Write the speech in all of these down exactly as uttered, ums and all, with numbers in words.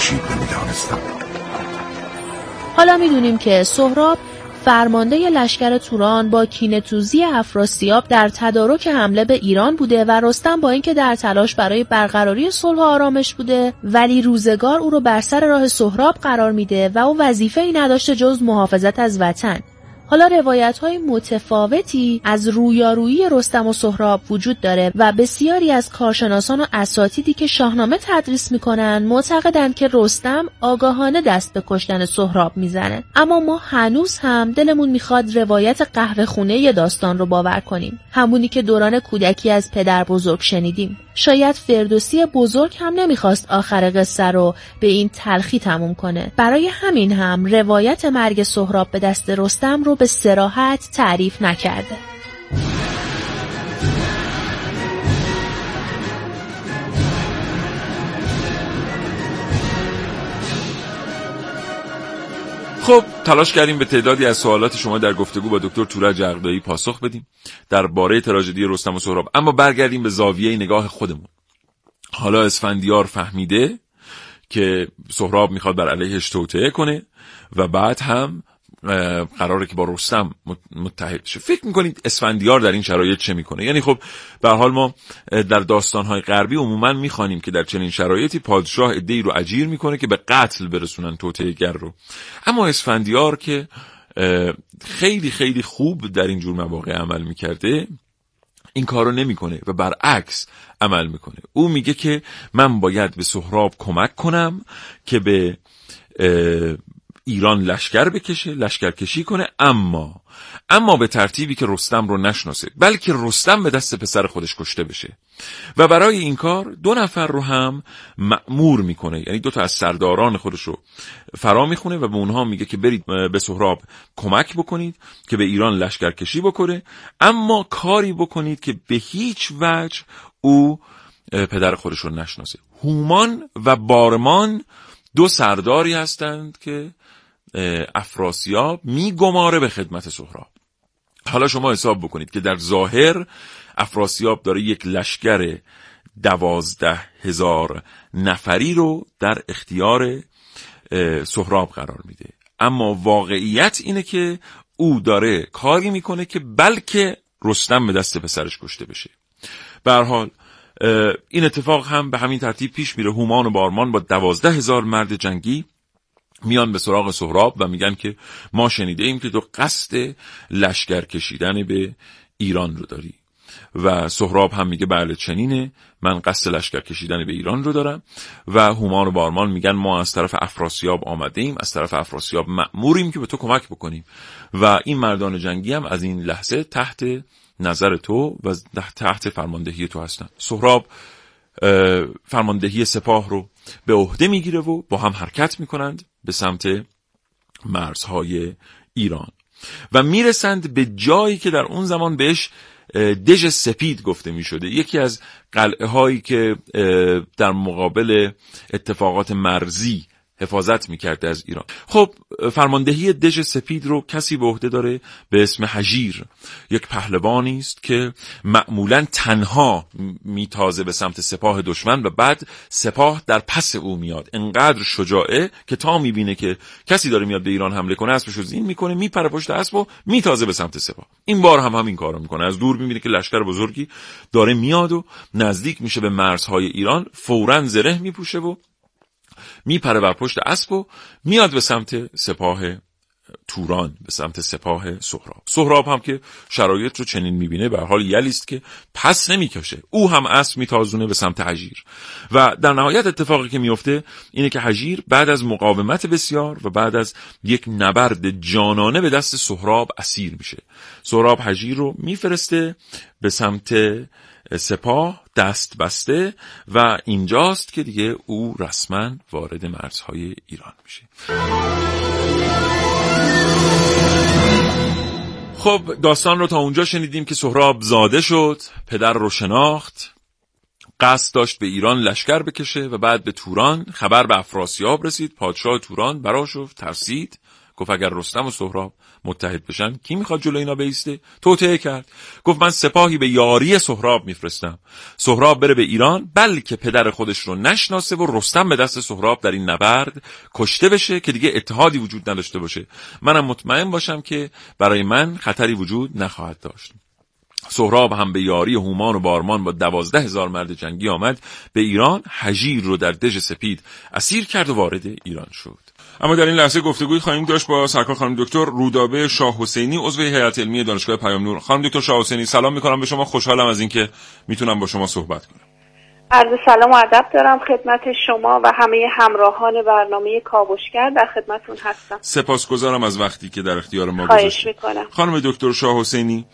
خورشید رو می‌دانستم. حالا میدونیم که سهراب فرمانده لشکر توران با کینه‌توزی افراسیاب در تدارک حمله به ایران بوده و رستم با اینکه در تلاش برای برقراری صلح و آرامش بوده، ولی روزگار او رو بر سر راه سهراب قرار میده و او وظیفه‌ای نداشته جز محافظت از وطن. حالا روایت‌های متفاوتی از رویارویی رستم و سهراب وجود داره و بسیاری از کارشناسان و اساتیدی که شاهنامه تدریس میکنن معتقدند که رستم آگاهانه دست به کشتن سهراب میزنه. اما ما هنوز هم دلمون میخواد روایت قهوه خونه داستان رو باور کنیم، همونی که دوران کودکی از پدر بزرگ شنیدیم. شاید فردوسی بزرگ هم نمیخواست آخر قصه رو به این تلخی تموم کنه. برای همین هم روایت مرگ سهراب به دست رستم رو به صراحت تعریف نکرده. خب تلاش کردیم به تعدادی از سوالات شما در گفتگو با دکتر تورج عقدایی پاسخ بدیم درباره تراژدی رستم و سهراب، اما برگردیم به زاویه نگاه خودمون. حالا اسفندیار فهمیده که سهراب میخواد بر علیهش توطئه کنه و بعد هم قراره که با رستم متحد شه. فکر میکنید اسفندیار در این شرایط چه میکنه؟ یعنی خب به هر حال ما در داستانهای غربی عموما میخوانیم که در چنین شرایطی پادشاه عده‌ای رو اجیر میکنه که به قتل برسونن توطئه‌گر رو، اما اسفندیار که خیلی خیلی خوب در این جور مواقع عمل میکرده این کارو نمیکنه و برعکس عمل میکنه. او میگه که من باید به سهراب کمک کنم که به ایران لشکر بکشه، لشکر کشی کنه، اما اما به ترتیبی که رستم رو نشناسه، بلکه رستم به دست پسر خودش کشته بشه. و برای این کار دو نفر رو هم مأمور میکنه، یعنی دو تا از سرداران خودش رو فرا میخونه و به اونها میگه که برید به سهراب کمک بکنید که به ایران لشکر کشی بکنه، اما کاری بکنید که به هیچ وجه او پدر خودش رو نشناسه. هومان و بارمان دو سرداری هستند که افراسیاب میگماره به خدمت سهراب. حالا شما حساب بکنید که در ظاهر افراسیاب داره یک لشکر دوازده هزار نفری رو در اختیار سهراب قرار میده، اما واقعیت اینه که او داره کاری میکنه که بلکه رستم به دست پسرش کشته بشه. به هر حال این اتفاق هم به همین ترتیب پیش میره. هومان و بارمان با دوازده هزار مرد جنگی میان به سراغ سهراب و میگن که ما شنیده ایم که تو قصد لشکر کشیدن به ایران رو داری. و سهراب هم میگه بله چنینه، من قصد لشکر کشیدن به ایران رو دارم. و هومان و بارمان میگن ما از طرف افراسیاب آمده ایم، از طرف افراسیاب مأموریم که به تو کمک بکنیم. و این مردان جنگی هم از این لحظه تحت نظر تو و تحت فرماندهی تو هستن. سهراب فرماندهی سپاه رو به عهده میگیره و با هم حرکت میکنند به سمت مرزهای ایران و میرسند به جایی که در اون زمان بهش دژ سپید گفته میشده، یکی از قلعه هایی که در مقابل اتفاقات مرزی حفاظت میکرده از ایران. خب فرماندهی دژ سپید رو کسی به عهده داره به اسم هژیر، یک پهلوانی است که معمولاً تنها میتازه به سمت سپاه دشمن و بعد سپاه در پس او میاد. انقدر شجاعه که تا میبینه که کسی داره میاد به ایران حمله کنه اسبش رو زین میکنه، میپره پشت اسب و میتازه به سمت سپاه. این بار هم همین کارو میکنه. از دور میبینه که لشکر بزرگی داره میاد و نزدیک میشه به مرزهای ایران، فوراً زره میپوشه و میپره بر پشت اسب و میاد به سمت سپاه توران، به سمت سپاه سهراب. سهراب هم که شرایط رو چنین میبینه به هر حال یلیست که پس نمیکشه، او هم اسب میتازونه به سمت هژیر. و در نهایت اتفاقی که میفته اینه که هژیر بعد از مقاومت بسیار و بعد از یک نبرد جانانه به دست سهراب اسیر میشه. سهراب هژیر رو میفرسته به سمت سپاه دست بسته و اینجاست که دیگه او رسما وارد مرزهای ایران میشه. خب داستان رو تا اونجا شنیدیم که سهراب زاده شد، پدر رو شناخت، قصد داشت به ایران لشکر بکشه و بعد به توران. خبر به افراسیاب رسید، پادشاه توران برآشفت، ترسید، گفت اگر رستم و سهراب متحد بشن کی میخواد جلوی اینا بیسته؟ توطئه کرد، گفت من سپاهی به یاری سهراب میفرستم، سهراب بره به ایران، بلکه پدر خودش رو نشناسه و رستم به دست سهراب در این نبرد کشته بشه که دیگه اتحادی وجود نداشته باشه، منم مطمئن باشم که برای من خطری وجود نخواهد داشت. سهراب هم به یاری هومان و بارمان با دوازده هزار مرد جنگی آمد به ایران، هژیر رو در دژ سپید اسیر کرد و وارد ایران شد. اما در این لحظه گفتگوی خواهیم داشت با سرکار خانم دکتر رودابه شاه حسینی، عضو هیئت علمی دانشگاه پیام نور. خانم دکتر شاه حسینی سلام می‌کنم به شما، خوشحالم از اینکه میتونم با شما صحبت کنم. عرض سلام و ادب دارم خدمت شما و همه همراهان برنامه کاوشگر، در خدمتتون هستم. سپاسگزارم از وقتی که در اختیار ما گذاشتید. خواهش می‌کنم. خانم دکتر شاه حسینی،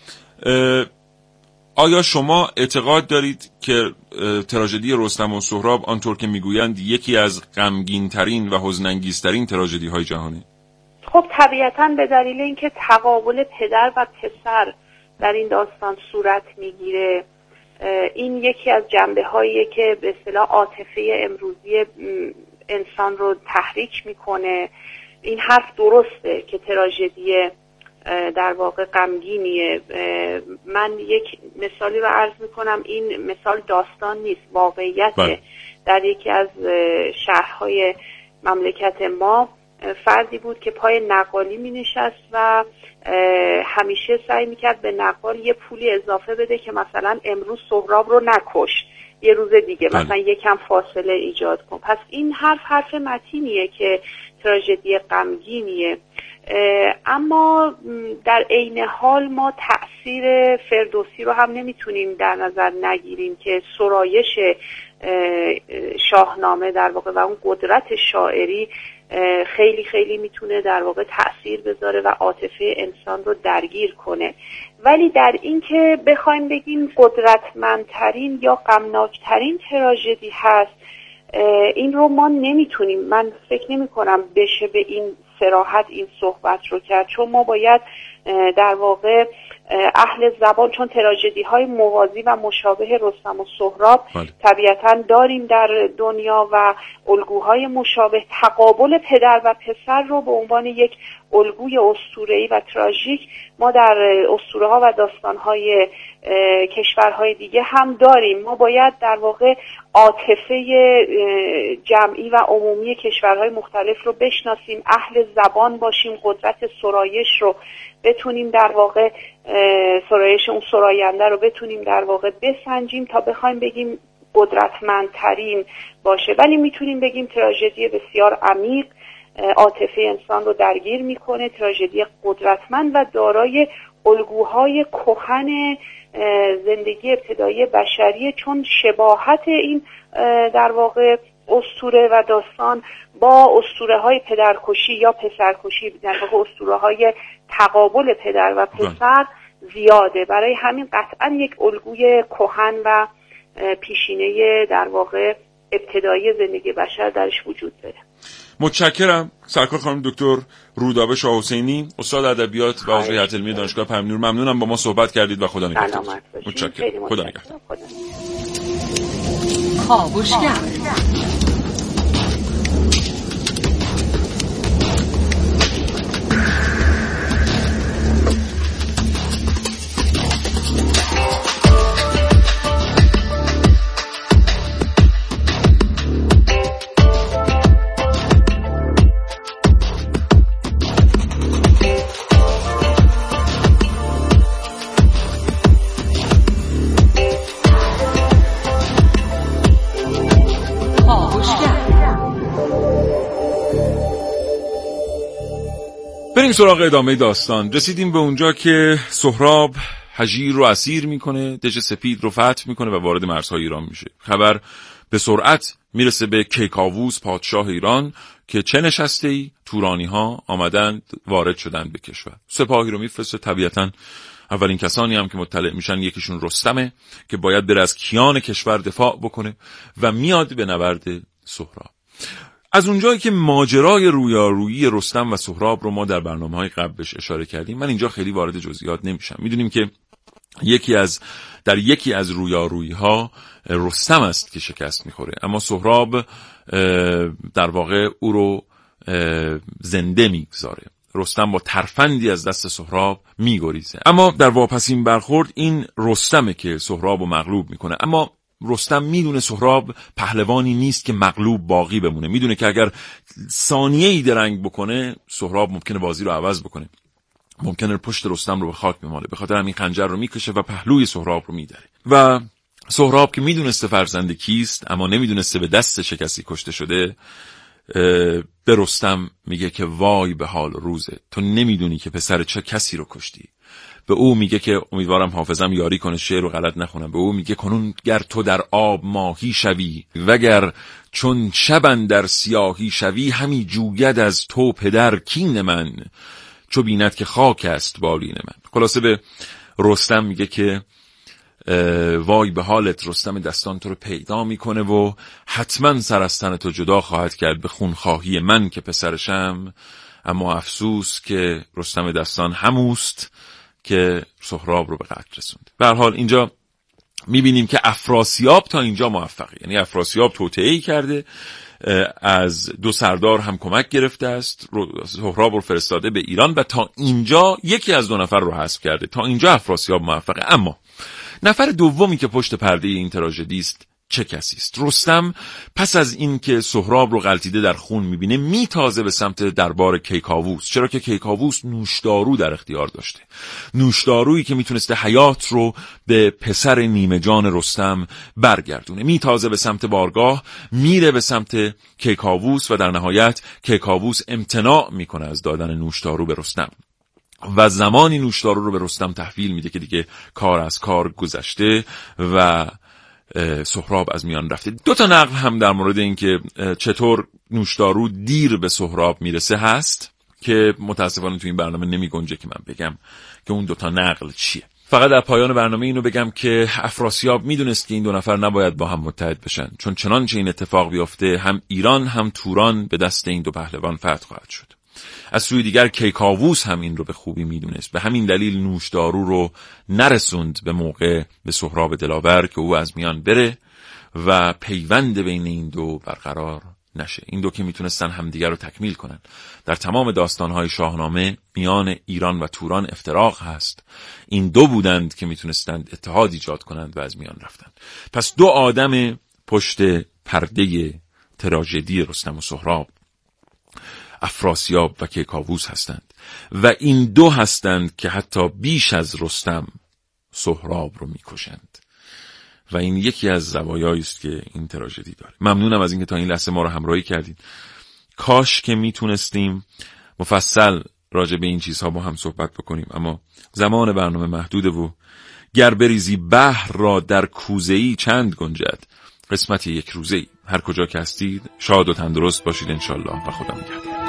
آیا شما اعتقاد دارید که تراژدی رستم و سهراب آنطور که میگویند یکی از غمگین‌ترین و حزن‌انگیزترین تراژدی‌های جهانه؟ خب طبیعتاً به دلیل اینکه تقابل پدر و پسر در این داستان صورت میگیره، این یکی از جنبه‌هاییه که به اصطلاح عاطفه امروزی انسان رو تحریک میکنه. این حرف درسته که تراژدی در واقع غمگینیه. من یک مثالی رو عرض میکنم، این مثال داستان نیست، واقعیت. در یکی از شهرهای مملکت ما فردی بود که پای نقالی می نشست و همیشه سعی میکرد به نقال یه پولی اضافه بده که مثلا امروز سهراب رو نکش، یه روز دیگه مثلا یکم فاصله ایجاد کن. پس این حرف حرف متینیه که تراژدی غمگینیه، اما در عین حال ما تأثیر فردوسی رو هم نمیتونیم در نظر نگیریم که سرایش شاهنامه در واقع و اون قدرت شاعری خیلی خیلی میتونه در واقع تأثیر بذاره و عاطفه انسان رو درگیر کنه. ولی در این که بخوایم بگیم قدرتمندترین یا غمناکترین تراژدی هست، این رو ما نمیتونیم، من فکر نمی کنم بشه به این صراحت این صحبت رو کرد، چون ما باید در واقع اهل زبان، چون تراژدی های موازی و مشابه رستم و سهراب طبیعتاً داریم در دنیا و الگوهای مشابه، تقابل پدر و پسر رو به عنوان یک الگوی اسطوره‌ای و تراژیک ما در اسطوره‌ها و داستان‌های کشورهای دیگه هم داریم. ما باید در واقع عاطفه جمعی و عمومی کشورهای مختلف رو بشناسیم، اهل زبان باشیم، قدرت سرایش رو بتونیم در واقع سرایش اون سراینده رو بتونیم در واقع بسنجیم تا بخوایم بگیم قدرتمندترین باشه. ولی میتونیم بگیم تراژدی بسیار عمیق، عاطفه انسان رو درگیر میکنه، تراژدی قدرتمند و دارای الگوهای کهن زندگی ابتدایی بشریه، چون شباهت این در واقع اسطوره و داستان با اسطوره های پدرکشی یا پسرکشی، در واقع اسطوره های تقابل پدر و پسر زیاده. برای همین قطعا یک الگوی کهن و پیشینه در واقع ابتدایی زندگی بشر درش وجود داره. متشکرم سرکار خانم دکتر رودابه شاه حسینی، استاد ادبیات و عضو هیئت علمی دانشگاه پیام نور. ممنونم با ما صحبت کردید و خدا نگهدار. متشکرم. خدا نگهدار. کاوشگر. بریم سراغ ادامه داستان. رسیدیم به اونجا که سهراب هژیر رو اسیر میکنه، دژ سپید رو فتح میکنه و وارد مرزهای ایران میشه. خبر به سرعت میرسه به کیکاووس پادشاه ایران که چه نشسته ای تورانی ها آمدن وارد شدن به کشور. سپاهی رو میفرسته. طبیعتاً اولین کسانی هم که مطلع میشن یکیشون رستمه که باید بره از کیان کشور دفاع بکنه و میاد به نبرد سهراب. از اونجایی که ماجرای رویارویی رستم و سهراب رو ما در برنامه‌های قبل بهش اشاره کردیم، من اینجا خیلی وارد جزئیات نمیشم. میدونیم که یکی از در یکی از رویارویی‌ها رستم است که شکست میخوره، اما سهراب در واقع او رو زنده میگذاره. رستم با ترفندی از دست سهراب میگریزه. اما در واپسین برخورد این رستمه که سهراب رو مغلوب میکنه. اما رستم میدونه سهراب پهلوانی نیست که مغلوب باقی بمونه. میدونه که اگر ثانیه‌ای درنگ بکنه سهراب ممکنه بازی رو عوض بکنه، ممکنه پشت رستم رو به خاک بماله. به خاطر همین خنجر رو میکشه و پهلوی سهراب رو میدره. و سهراب که میدونسته فرزند کیست اما نمیدونسته به دست چه کسی کشته شده، به رستم میگه که وای به حال روزه، تو نمیدونی که پسر چه کسی رو کشتی. به او میگه که امیدوارم حافظم یاری کنه شعر رو غلط نخونم. به او میگه کنون گر تو در آب ماهی شوی، وگر چون شبن در سیاهی شوی، همی جوید از تو پدر کین من، چو بیند که خاک است بالین من. خلاصه به رستم میگه که وای به حالت، رستم دستان تو رو پیدا میکنه و حتما سر از تن تو جدا خواهد کرد به خونخواهی من که پسرشم. اما افسوس که رستم دستان هموست که سهراب رو به قتل رسوند. به هر حال اینجا میبینیم که افراسیاب تا اینجا موفقه، یعنی افراسیاب توطئه‌ای کرده، از دو سردار هم کمک گرفته است، سهراب رو فرستاده به ایران و تا اینجا یکی از دو نفر رو حذف کرده. تا اینجا افراسیاب موفقه. اما نفر دومی که پشت پرده این تراژدی است چه کسی است؟ رستم پس از این که سهراب رو غلطیده در خون میبینه میتازه به سمت دربار کیکاووس، چرا که کیکاووس نوشدارو در اختیار داشته، نوشدارویی که میتونسته حیات رو به پسر نیمه جان رستم برگردونه. میتازه به سمت بارگاه، میره به سمت کیکاووس و در نهایت کیکاووس امتناع میکنه از دادن نوشدارو به رستم و زمانی نوشدارو رو به رستم تحویل میده که دیگه کار از کار گذشته و سهراب از میان رفته. دو تا نقل هم در مورد این که چطور نوشدارو دیر به سهراب میرسه هست که متاسفانه تو این برنامه نمی گنجه که من بگم که اون دو تا نقل چیه. فقط در پایان برنامه اینو بگم که افراسیاب میدونست که این دو نفر نباید با هم متحد بشن، چون چنانچه این اتفاق بیفته هم ایران هم توران به دست این دو پهلوان فتح خواهد شد. از سوی دیگر کیکاووس هم این رو به خوبی میدونست، به همین دلیل نوشدارو رو نرسوند به موقع به سهراب دلاور که او از میان بره و پیوند بین این دو برقرار نشه. این دو که میتونستن همدیگر رو تکمیل کنن. در تمام داستانهای شاهنامه میان ایران و توران افتراق هست. این دو بودند که میتونستند اتحاد ایجاد کنند و از میان رفتند. پس دو آدم پشت پرده تراژدی رستم و سهراب افراسیاب و کیکاووس هستند و این دو هستند که حتی بیش از رستم سهراب رو میکشند و این یکی از زوایایی است که این تراژدی داره. ممنونم از اینکه تا این لحظه ما رو همراهی کردید. کاش که میتونستیم مفصل راجع به این چیزها با هم صحبت بکنیم، اما زمان برنامه محدوده و گر بریزی بحر را در کوزه‌ای چند گنجد، قسمت یک روزه‌ای. هر کجا که هستید شاد و تندرست باشید انشالله و خدا نگهدار.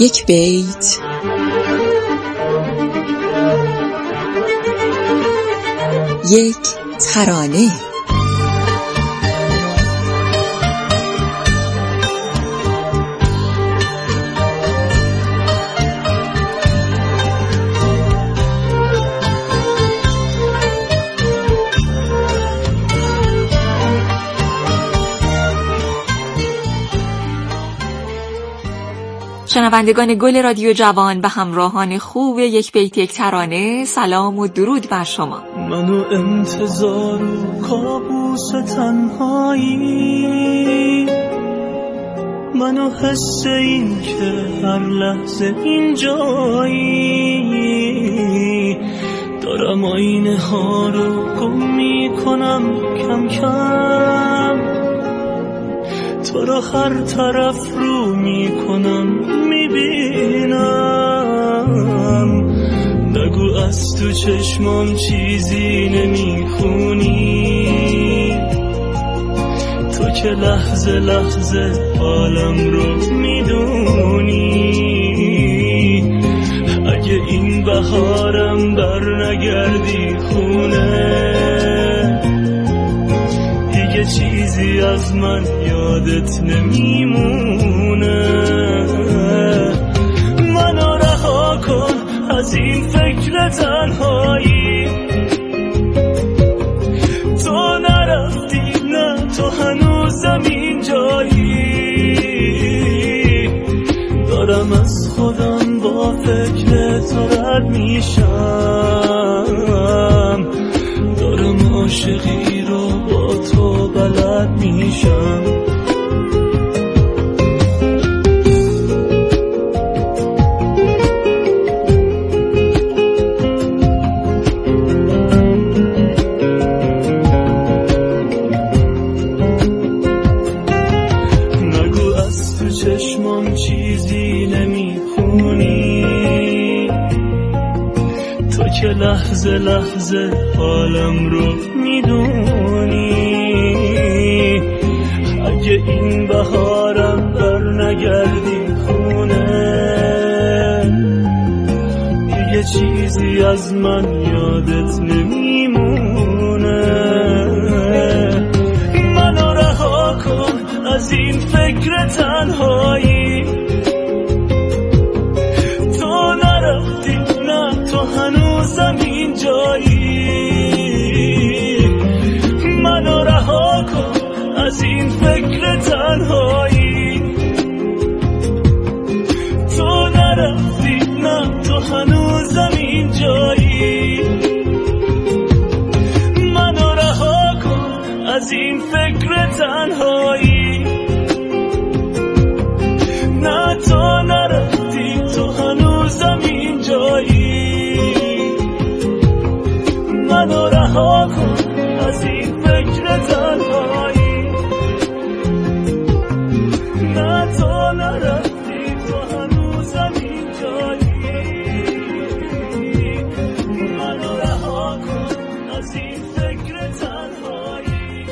یک بیت، یک ترانه. شنوندگان گل رادیو جوان و همراهان خوب یک بیت یک ترانه، سلام و درود بر شما. منو انتظار و کابوس تنهایی، منو حس این که هر لحظه اینجایی، دارم آینه ها رو گم میکنم کم کم، تو رو هر طرف رو میکنم میبینم، نگو از تو چشمام چیزی نمیخونی، تو که لحظه لحظه حالم رو میدونی، اگه این بهارم بر نگردی خونه، دیگه چیزی از من یادت نمیمونه، منو رها کن از این فکر تنهایی، تو نرفتی نه تو هنوزم اینجایی، دارم از خودم با فکر تو رد میشم، دارم عاشقی رو با تو بلد میشم. نگو از تو چشمام چیزی نمیخونی، تو که لحظه لحظه حالم رو میدونی، اگه این بهارم بر نگردی خونه، دیگه چیزی از من یادت نمیمونه، منو رها کن از این فکر تنهایی، تو نرفتی نه تو هنوزم اینجایی، منو رها کن از این فکر تنهایی، تو نرفتی نه تو هنوزم اینجایی، منو رها کن از این فکر تنهایی، نه تو نرفتی تو هنوزم اینجایی، منو رها کن از این فکر تنهایی، نه تو نرفتی تو هنوزم اینجایی، منو رها کن از این فکر تنهایی.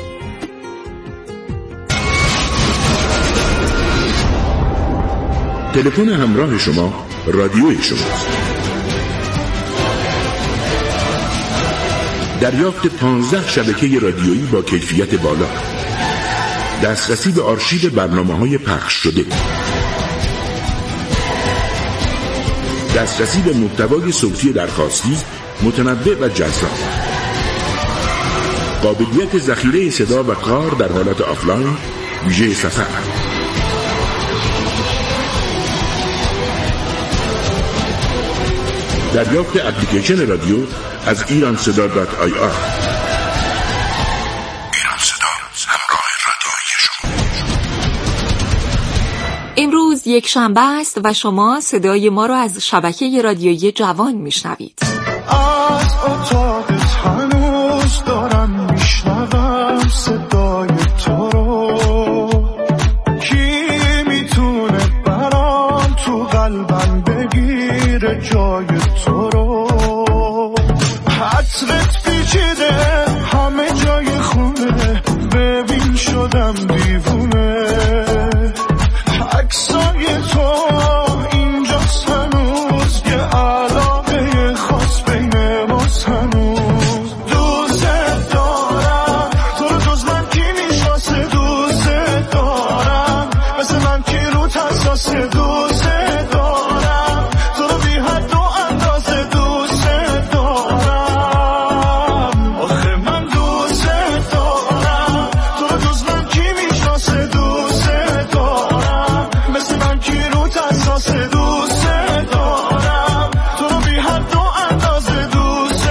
تلفن همراه شما رادیوی شماست. دریافت پانزده شبکه رادیویی با کیفیت بالا، دسترسی به آرشیو برنامه‌های پخش شده، دسترسی به محتوای صوتی درخواستی متنوع و جذاب، قابلیت ذخیره صدا و کار در حالت آفلاین ویژه سفر، دریافت اپلیکیشن رادیو از ایران صدا دات آی آر. ایران صدا، همراه رادیوی شما. امروز یک شنبه است و شما صدای ما را از شبکه رادیویی جوان میشنوید. از اتاقت هنوز دارم میشنوم صدای تو رو، کی میتونه برام تو قلبم بگیره جای تو رو، حسرت پیچیده همه جای خونه، ببین شدم دیوونه، عکسای تو اینجا میشناسه دوست دارم تو رو بی حد و اندازه دوست دارم آخه من دوست دارم تو رو جز من کی میشناسه دوست دارم مثل من کی رو تساس دوست دارم تو رو بی حد و اندازه دوست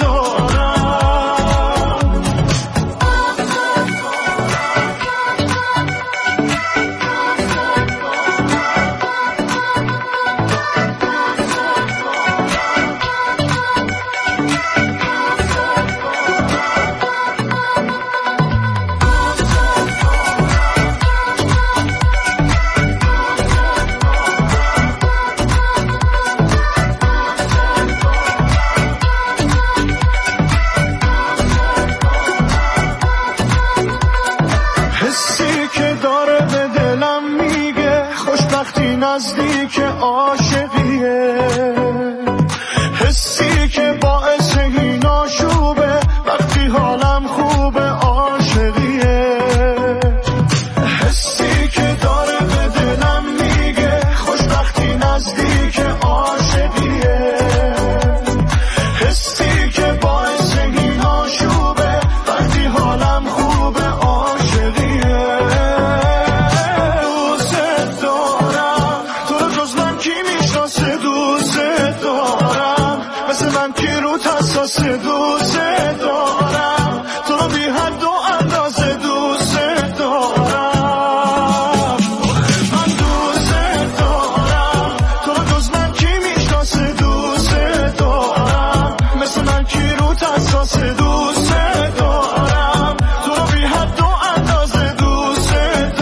نزدیک عاشقیه حسی که باعث این آشوبه وقتی حالم خوبه عاشقیه حسی که داره به دلم میگه خوشبختی نزدیک عاشقیه حسی که باعث این آشوبه وقتی حالم خوبه عاشقیه تساس دوست دارم تو رو بی حد و اندازه دوست دارم من دوست دارم تو رو جز من کی میشناسه دوست دارم مثل من کی رو تساس دوست دارم تو رو بی حد و اندازه دوست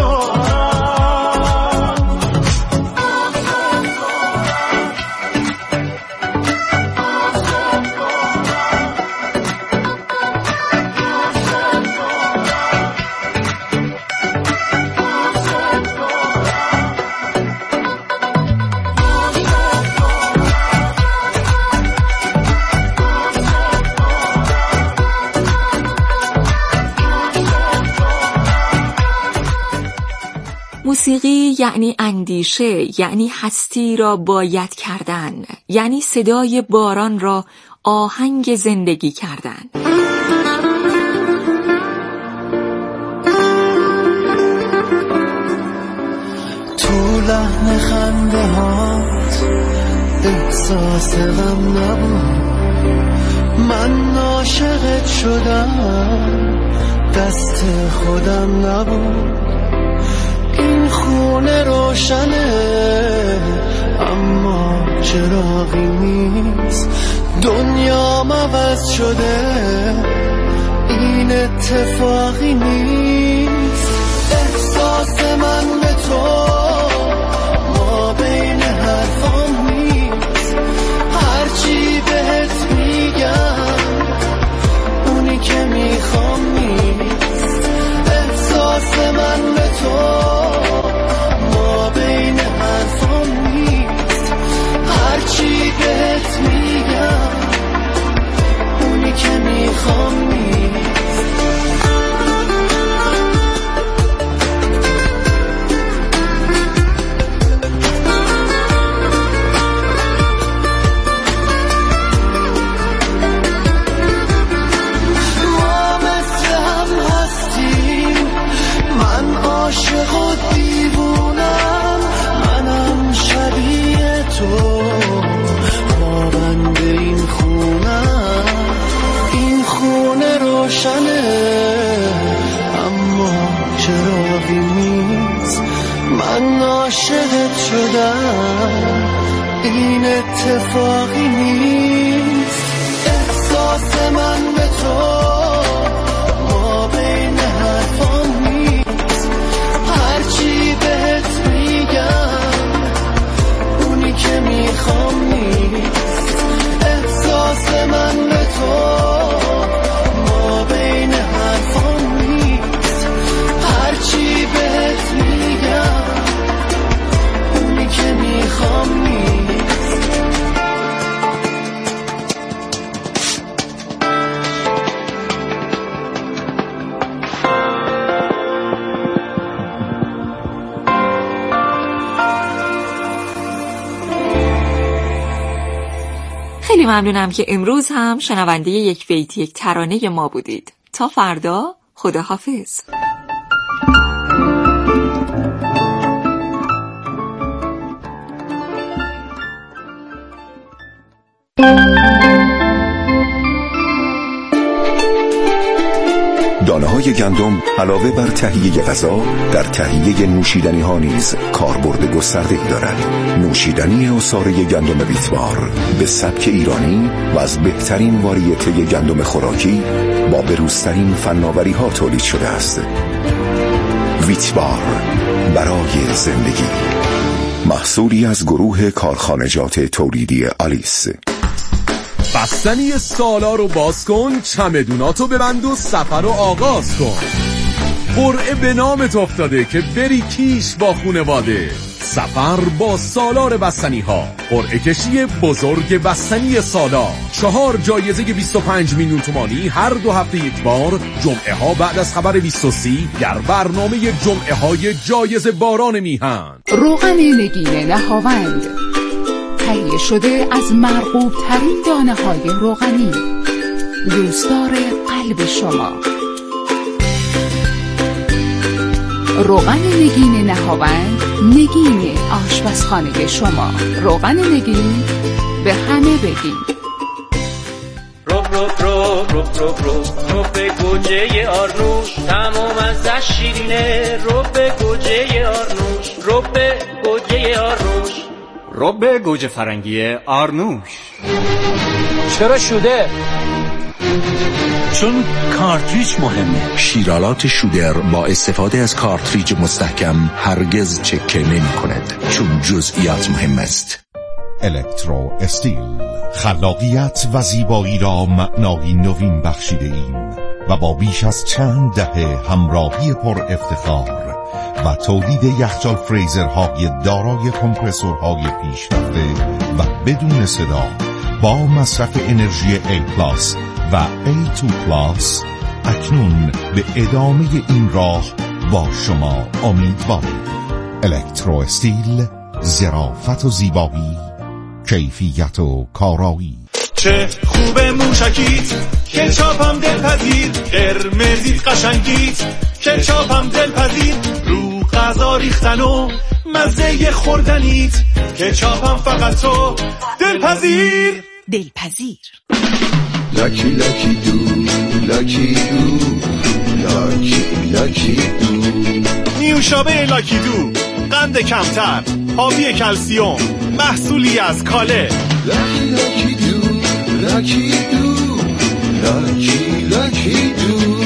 موسیقی یعنی اندیشه، یعنی هستی را باید کردن، یعنی صدای باران را آهنگ زندگی کردن. تو لحن خنده هات احساس غم نبود من عاشقت شدم دست خودم نبود این خونه روشنه اما چراغی نیست دنیام عوض شده این اتفاقی نیست احساس من به تو ما بین حرفام نیست هرچی بهت میگم اونی که میخوام نیست احساس من به تو بین حرفم نیست هرچی بهت میگم اونی که میخوام نیست ما مثل هم هستیم من عاشق و دیوونم منم شبیه تو پابند این خونم این خونه روشنه اما چراغی نیست من عاشقت شدم این اتفاقی نیست احساس من به تو ما بین حرفام نیست هرچی بهت میگم اونی که میخوام نیست احساس من به تو ما بین حرفام نیست هرچی بهت میگم اونی که میخوام نیست ممنونم که امروز هم شنونده یک بیت یک ترانه ما بودید. تا فردا، خداحافظ. دانه‌های گندم علاوه بر تهیه غذا در تهیه نوشیدنی ها نیز کاربرد گسترده‌ای دارد. نوشیدنی عصاره گندم ویتبار به سبک ایرانی و از بهترین واریته گندم خوراکی با بروزترین فناوری ها تولید شده است. ویتبار برای زندگی، محصولی از گروه کارخانجات تولیدی آلیس. بستنی سالا رو باز کن، چمدوناتو ببند و سفر رو آغاز کن. قرعه به نامت افتاده که بری کیش با خونواده. سفر با سالار بستنی ها، قرعه کشی بزرگ بستنی سالا. چهار جایزه بیست و پنج میلیون تومانی هر دو هفته یک بار، جمعه ها بعد از خبر بیست و سه در برنامه جمعه های جایزه باران میهن. روغن نگین نهاوند تهیه شده از مرغوب ترین دانه های روغنی، دوستدار قلب شما. روغن نگین نهاوند، نگین آشپزخانه شما. روغن نگین، به همه بگین. روب روب روب روب روب روب روب به گوجه آرنوش، تمام ازش شیرینه. روب به گوجه آرنوش، روب به گوجه آرنوش، روب به گوجه فرنگی آرنوش. چرا شده؟ چون کارتریج مهمه. شیرالات شودر با استفاده از کارتریج مستحکم هرگز چکه نمی کند، چون جزئیات مهم است. الکترو استیل، خلاقیت و زیبایی را معنایی نوین بخشیده ایم و با بیش از چند دهه همراهی پر افتخار و تولید یخچال فریزرهای دارای کمپرسورهای پیشرفته و بدون صدا با مصرف انرژی A پلاس و A دو پلاس، اکنون به ادامه این راه با شما امیدواریم. الکترو استیل، ظرافت و زیبایی، کیفیت و کارایی. چه خوبه موشکیت، کچاپم دلپذیر، قرمزیت قشنگیت، کچاپم دلپذیر، رو غذا ریختن و مزه خوردنیت، کچاپم فقط تو دلپذیر. دلپذیر. لاکی لاکی دو، لاکی دو، لاکی لاکی دو. نیوشابه لاکی دو، قند کمتر، حاوی کلسیوم، محصولی از کاله. لاکی لاکی دو، لاکی دو، لاکی لاکی دو.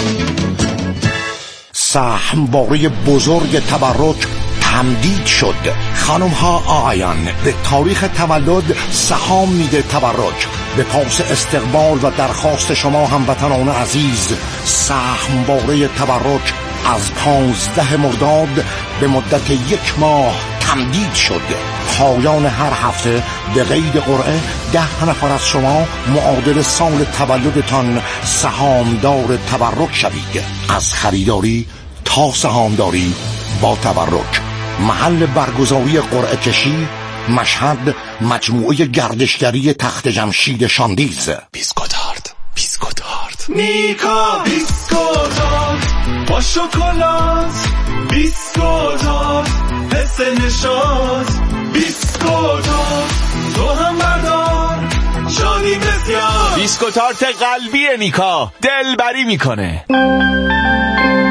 سهمواره بزرگ تبرک تمدید شد. خانم ها آقایان، به تاریخ تولد سهام میده تبرک. به پاس استقبال و درخواست شما هموطنان عزیز، سهمواره تبرک از پانزده مرداد به مدت یک ماه تمدید شد. پایان هر هفته به قید قرعه ده نفر از شما معادل سال تولدتان سهامدار تبرک شوید. از خریداری تا سهامداری با تبرک. محل برگزاری قرعه کشی مشهد، مجموعه گردشگری تخت جمشید شاندیز. بیسکوتارد، بیسکوتارد، میکا بیسکوتارد با شکلات، بیسکوتارد حس نشاط، بیسکوتارد تو هم بردار شادی بسیار. بیسکوتارد قلبی نیکا، دلبری میکنه.